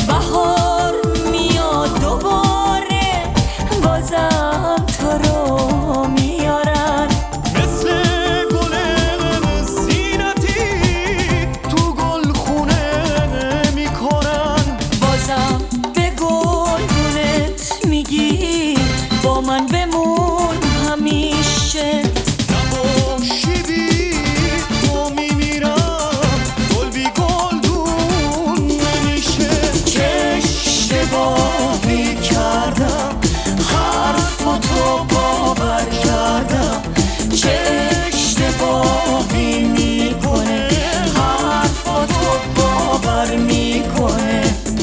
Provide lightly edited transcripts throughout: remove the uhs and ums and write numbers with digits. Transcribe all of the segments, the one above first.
بهار میاد دوباره، بازم تو رو میارن. مثل گل زینتی تو گلخونه میکنن. بازم به گلدونت میگی با من بمون همیشه. نباشی بی تو میمیرم، گل بی گلدون نمیشه. چه اشتباهی کردم، حرفاتو باور کردم. چه اشتباهی میکنه، حرفاتو باور میکنه.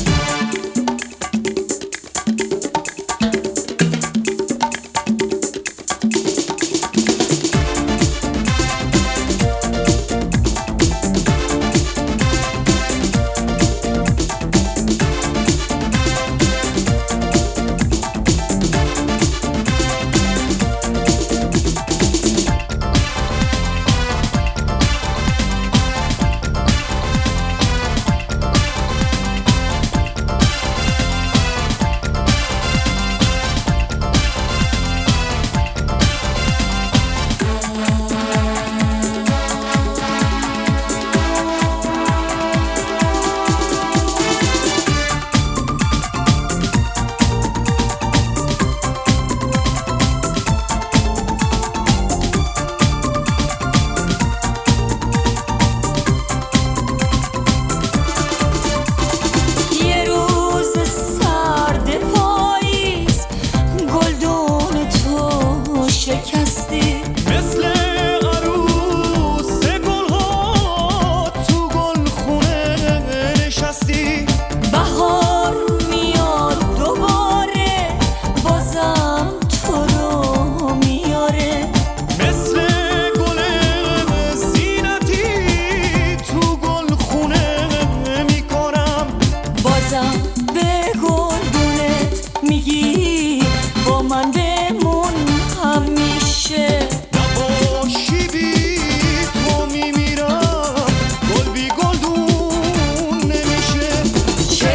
مثل عروس گلها تو گلخونه نشستی. بهار میاد دوباره، بازم تو رو میاره. مثل گل زینتی تو گلخونه میکنم. بازم به گلدونت میگی با من بمون همیشه. نباشی بی تو میمیرم، گل بی گلدون نمیشه. چه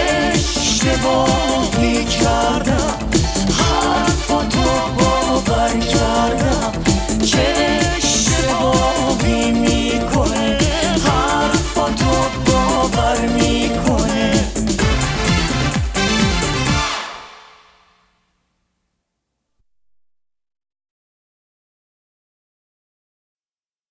اشتباهی کردم، حرفاتو باور کردم.